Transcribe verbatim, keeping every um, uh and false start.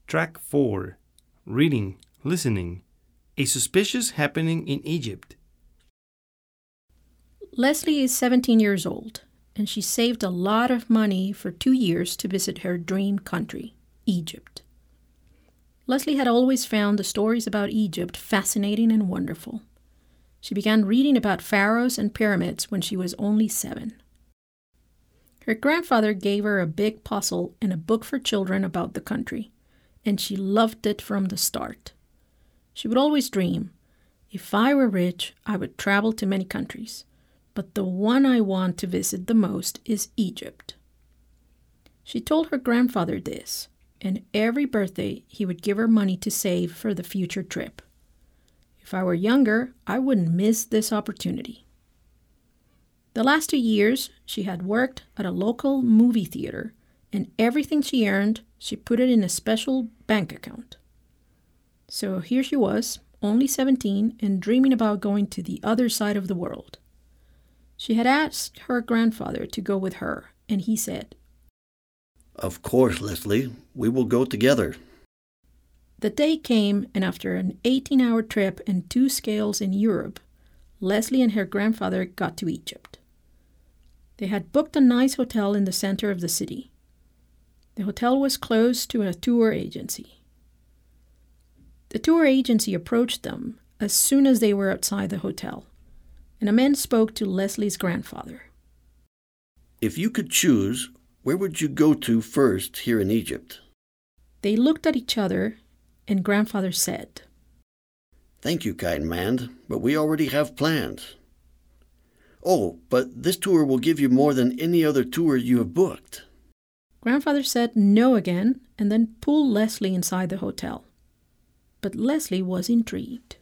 Track four. Reading, listening. A suspicious happening in Egypt. Leslie is seventeen years old, and she saved a lot of money for two years to visit her dream country, Egypt. Leslie had always found the stories about Egypt fascinating and wonderful. She began reading about pharaohs and pyramids when she was only seven. Her grandfather gave her a big puzzle and a book for children about the country, and she loved it from the start. She would always dream, if I were rich, I would travel to many countries, but the one I want to visit the most is Egypt. She told her grandfather this, and every birthday he would give her money to save for the future trip. If I were younger, I wouldn't miss this opportunity. The last two years, she had worked at a local movie theater, and everything she earned, she put it in a special bank account. So here she was, only seventeen, and dreaming about going to the other side of the world. She had asked her grandfather to go with her, and he said, "Of course, Leslie, we will go together." The day came, and after an eighteen-hour trip and two scales in Europe, Leslie and her grandfather got to Egypt. They had booked a nice hotel in the center of the city. The hotel was close to a tour agency. The tour agency approached them as soon as they were outside the hotel, and a man spoke to Leslie's grandfather. "If you could choose, where would you go to first here in Egypt?" They looked at each other, and grandfather said, "Thank you, kind man, but we already have plans." "Oh, but this tour will give you more than any other tour you have booked." Grandfather said no again, and then pulled Leslie inside the hotel. But Leslie was intrigued.